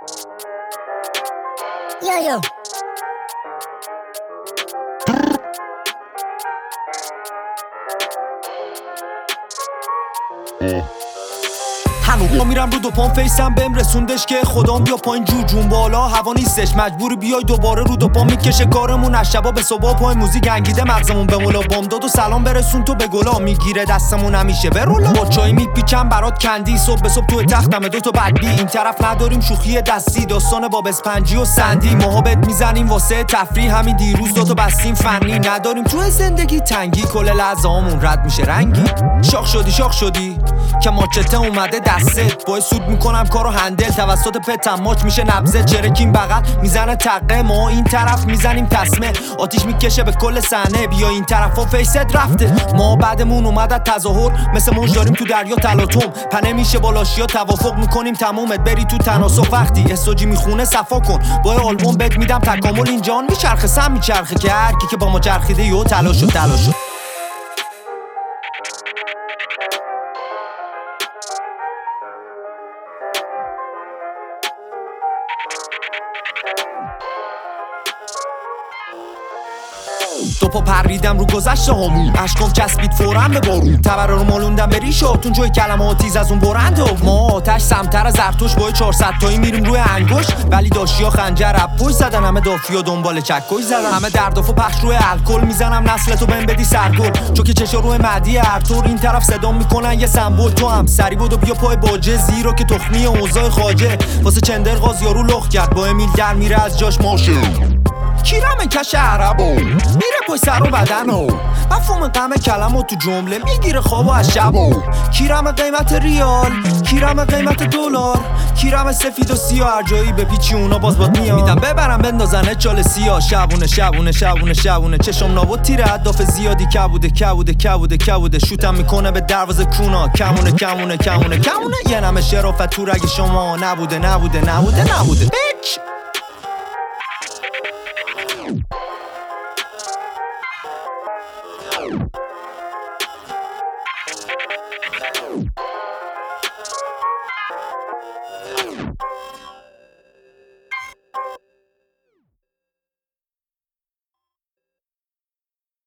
Yo. هنوز میرم رو دو پام فیسم بهم رسوندش که خدام بیا پایین جون بالا هوا نیستش مجبوری بیای دوباره رو دو پام میکشه کارمون از شبا به صبح پای موزیک انگیده مغزمون به مولا بام داد و سلام برسون تو به گلا میگیره دستمون همیشه برولا با چای میپیچم برات کندی صبح به صبح تو تختمه دو تا بدبی این طرف نداریم شوخی دستی داستان باب اسپنجی و سندی محبت میزنیم واسه تفریح همین دیروز دو تا بستیم فنی نداریم تو زندگی تنگی کل لحظه‌هامون رد میشه رنگی شاخ شدی که ماچته اومده دستت باید سود میکنم کارو هندل توسط پتم ماچ میشه نبزه چرکیم بغل میزنه تقه ما این طرف میزنیم تسمه آتیش میکشه به کل صحنه بیا این طرف و فیست رفته ما بعدمون اومد تظاهر مثل موج داریم تو دریا تلاطم پنه میشه بالاشیا توافق میکنیم تمومت بری تو تناسق وقتی اسوجی میخونه صفا کن با آلبوم بد میدم تکامل این جان میچرخه سم میچرخه که هر کی که با ما چرخیده یو تلاشو دو پا پریدم رو گذشته همون اشکام چسبید فوراً به بارون تبرا رو مالوندم به ریشاتون جای کلمات تیز از اون برند و ما آتش سمتر از زرتوش با 400 تایی میریم روی انگوش ولی داشیا خنجر اپوش زدن همه دافیا دنبال چکوش زدن همه دردافو پخش روی الکل میزنم نسلتو بهم بدی سرگل چون که چشا روی معدی ارتور این طرف صدا میکنن یه سمبل تو هم سری بود و بیا پای باجه زیرا که تخمی اوضاع خواجه واسه چندر غاز یارو لخ کرد با امیل در میره از جاش ماشه کیرم کش عربو میره پای سر و بدنو مفهوم غم کلمو تو جمله میگیره خوابو از شبو کیرم قیمت ریال کیرم قیمت دلار کیرم سفید و سیاه هر جایی به پیچی اونا باز باد میاد میدم ببرم بندازنه چال سیاه شبونه چشم نابود تیره اهداف زیادی کبوده شوتم میکنه به دروازه کونا کمونه یه نمه شرافت تو رگ شما نبوده بیچ